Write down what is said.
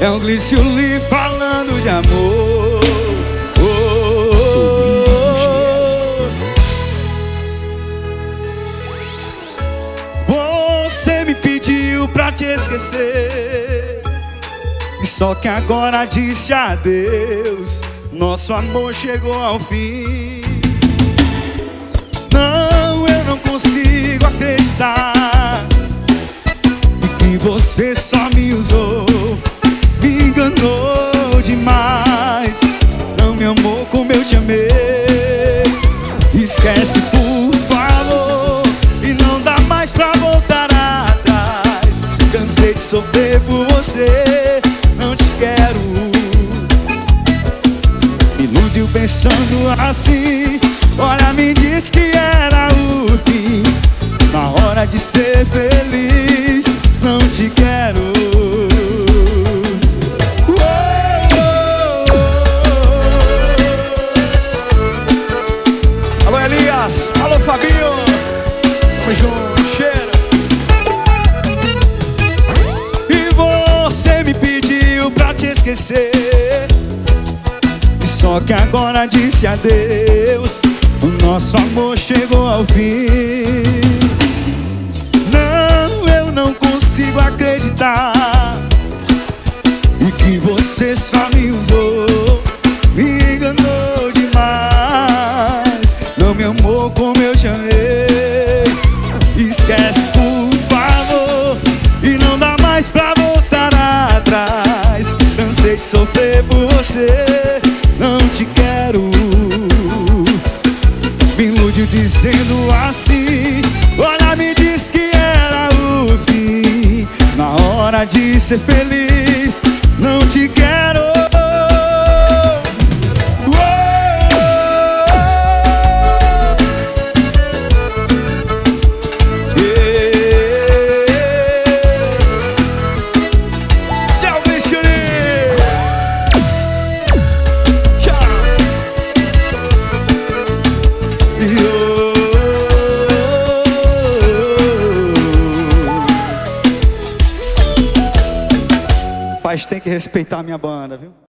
É um Glicioli falando de amor. Você me pediu pra te esquecer, e só que agora disse adeus. Nosso amor chegou ao fim. Não, eu não consigo acreditar que você só me usou, me enganou demais. Não me amou como eu te amei. Esquece, por favor, e não dá mais pra voltar atrás. Cansei de sofrer por você, não te quero. Me iludiu pensando assim. Olha, me diz que era o fim. Na hora de ser feliz, não te quero. Alô, Elias. Alô, Fabinho. Tamo junto, cheiro. E você me pediu pra te esquecer, e só que agora disse adeus. O nosso amor chegou ao fim. Não, eu não consigo acreditar e que você só me usou, me enganou demais. Não me amou como eu te amei. Esquece, por favor, e não dá mais pra voltar atrás. Cansei de sofrer por você, não te quero. Me iludiu dizendo assim. Olha, me diz que era o fim. Na hora de ser feliz, não te quero. Mas tem que respeitar a minha banda, viu?